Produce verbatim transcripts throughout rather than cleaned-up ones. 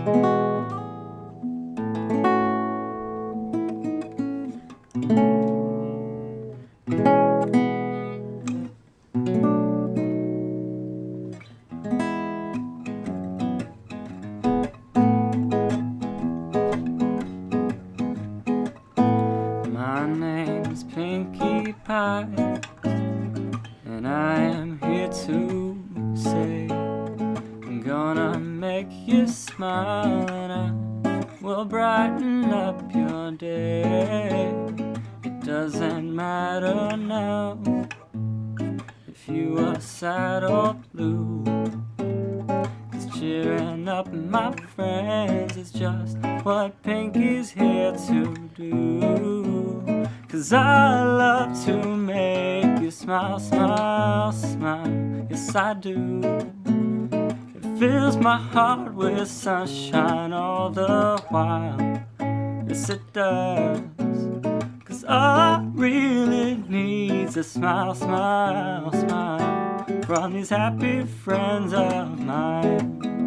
My name's Pinkie Pie, and I am here to say I'm gonna make you smile, and I will brighten up your day. It doesn't matter now if you are sad or blue, 'cause cheering up my friends is just what Pinkie's here to do. 'Cause I love to make you smile, smile, smile, yes I do. It fills my heart with sunshine all the while, yes it does. 'Cause all I really need is a smile, smile, smile from these happy friends of mine.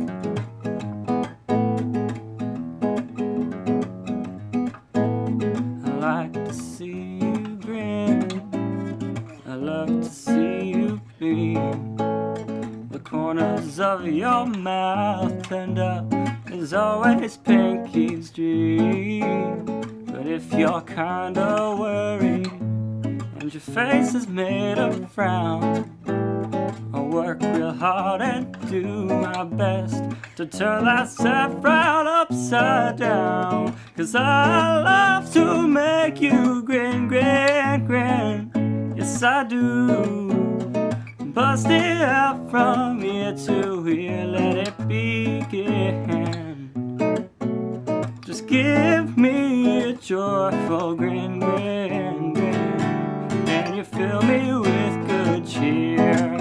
I like to see you grin, I love to see you beam. The corners of your mouth and up is always Pinkie's dream. But if you're kinda worried and your face is made of frown, I'll work real hard and do my best to turn that sad frown upside down. 'Cause I love to make you grin, grin, grin, yes I do. Bust it out from ear to ear, let it begin. Just give me a joyful grin, grin, grin, and you fill me with good cheer.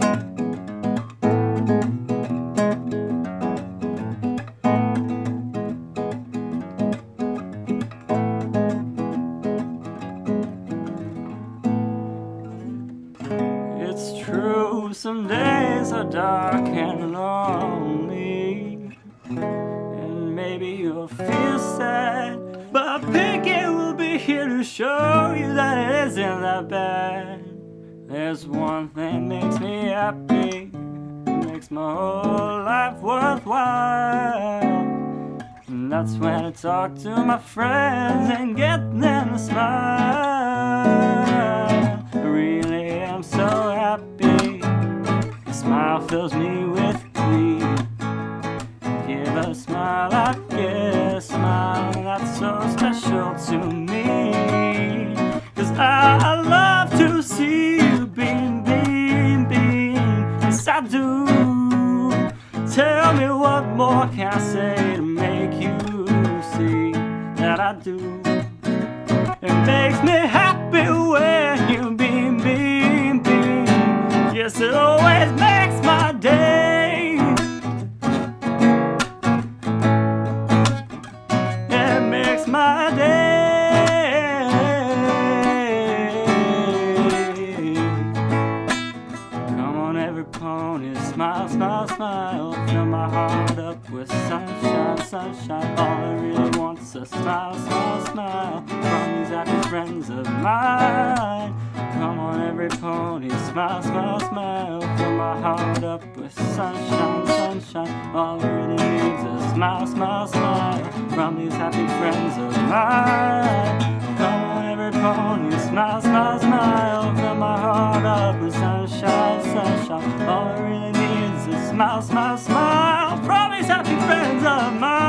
It's true, some days are dark and lonely, and maybe you'll feel sad, but Pinkie will be here to show you that it isn't that bad. There's one thing makes me happy, makes my whole life worthwhile, and that's when I talk to my friends and get them to smile. I really am so happy, a smile fills me with glee. Give a smile, I get a smile, that's so special to me. 'Cause I love to see you beam, beam, beam, yes I do. Tell me what more can I say to make you see that I do. It makes me happy when you beam, beam, beam, yes it always makes my day. It makes my day. Come on every pony, smile, smile, smile, fill my heart up with sunshine, sunshine. All I really want's a smile, smile, smile from these happy friends of mine. Come on every pony, smile, smile, smile, fill my heart up with sunshine, sunshine. All I really need's a smile, smile, smile from these happy friends of mine. Come on every pony, smile, smile, smile, fill my heart up with sunshine, sunshine. All I really need's a smile, smile, smile from these happy friends of mine.